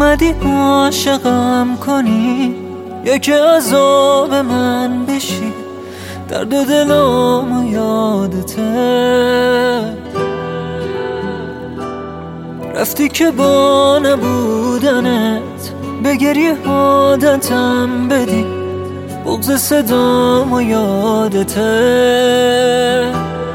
اومدی عاشقم کنی یا که عذاب من بشی، درد دلم یادته. رفتی که با نبودنت به گریه عادتم بدی، بغض صدام یادته.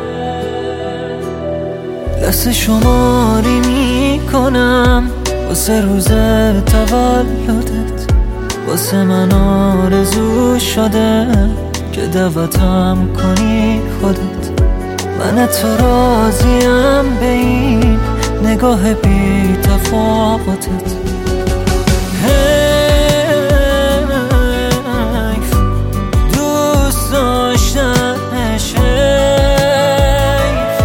لحظه شماری میکنم واسه روز تولدت، واسه من آرزو شده که دعوتم کنی خودت. من تو راضیم به این نگاه بی تفاوتت. حیف دوست داشتنش، حیف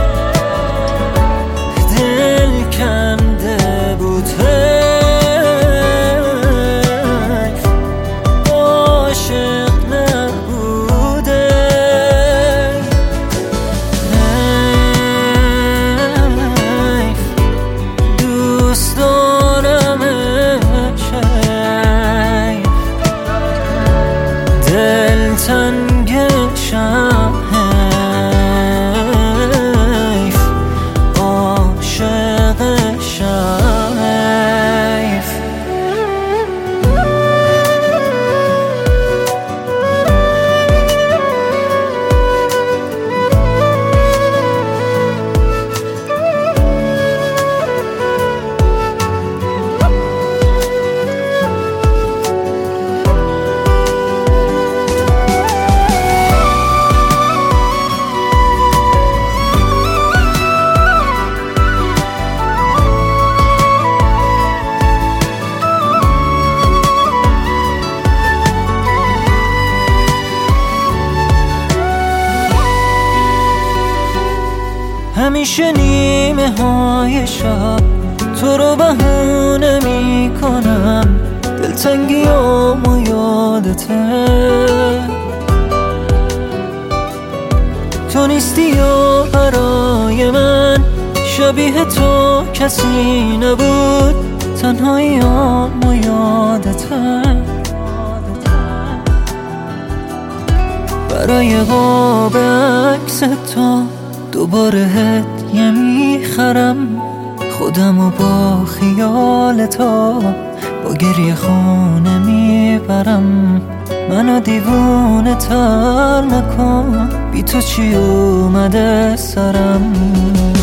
دل کنده بود، حیف عاشق نبوده. حیف دوست دارمش، حیف دل تنگشم، حیف عاشقشم، حیف. همیشه نیمه های شب تو رو بهونه می کنم، دلتنگیامو یادته. تو نیستی یا برای من، شبیه تو کسی نبود، تنهاییامو یادته. برای قاب عکس تو دوباره هدیه میخرم، خودمو با خیال تو با گریه خونه میبرم. منو دیوونه تر نکن، بی تو چی اومده سرم.